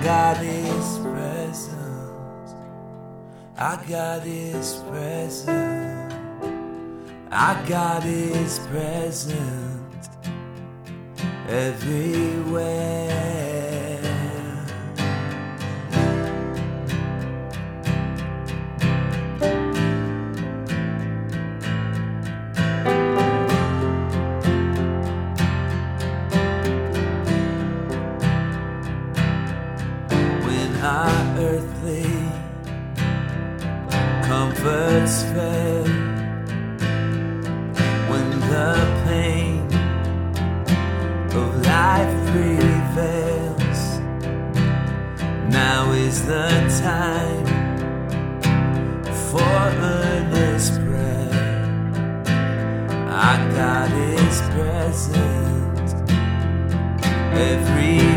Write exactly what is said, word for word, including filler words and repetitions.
got His presence. I got His presence. I got His presence everywhere. Our earthly comforts fail, when the pain of life prevails, now is the time for earnest prayer. I got His presence every